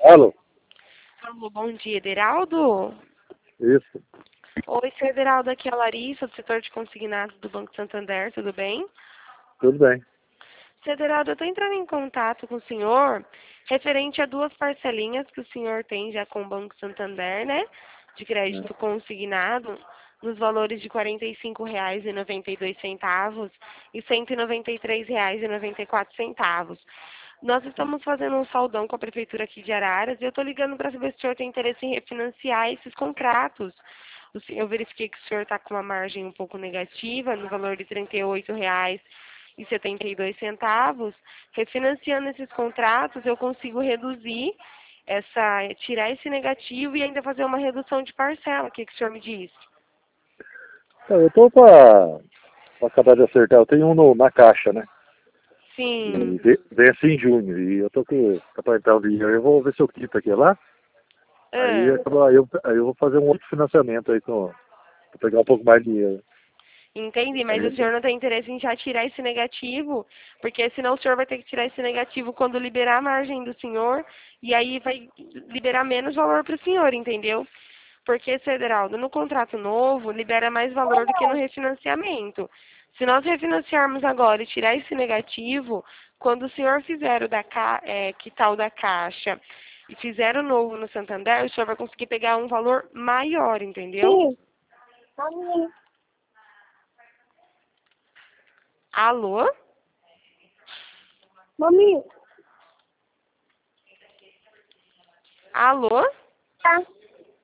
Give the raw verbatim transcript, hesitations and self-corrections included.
Alô? Alô, bom dia, Ederaldo? Isso. Oi, seu Ederaldo, aqui é a Larissa, do setor de consignados do Banco Santander, tudo bem? Tudo bem. Seu Ederaldo, eu estou entrando em contato com o senhor referente a duas parcelinhas que o senhor tem já com o Banco Santander, né? De crédito consignado, nos valores de quarenta e cinco reais e noventa e dois centavos e cento e noventa e três reais e noventa e quatro centavos. Nós estamos fazendo um saldão com a prefeitura aqui de Araras e eu estou ligando para saber se o senhor tem interesse em refinanciar esses contratos. O sen- Eu verifiquei que o senhor está com uma margem um pouco negativa, no valor de trinta e oito reais e setenta e dois centavos. Refinanciando esses contratos, eu consigo reduzir essa, tirar esse negativo e ainda fazer uma redução de parcela. O que, que o senhor me diz? Então, eu tô para acabar de acertar. Eu tenho um no- na caixa, né? Sim. E ve- vence em junho. E eu tô com para entrar o dinheiro. Eu vou ver se eu quito aqui lá. Aí, Ah. acaba- aí, eu, aí eu vou fazer um outro financiamento aí com, pra pegar um pouco mais de dinheiro. Entendi, mas o Aí, senhor não tem interesse em já tirar esse negativo, porque senão o senhor vai ter que tirar esse negativo quando liberar a margem do senhor, e aí vai liberar menos valor para o senhor, entendeu? Porque, Cederaldo, no contrato novo, libera mais valor do que no refinanciamento. Se nós refinanciarmos agora e tirar esse negativo, quando o senhor fizer o da ca... é, quitar o da Caixa e fizer o novo no Santander, o senhor vai conseguir pegar um valor maior, entendeu? Sim. Mami. Alô? Mami. Alô? Tá.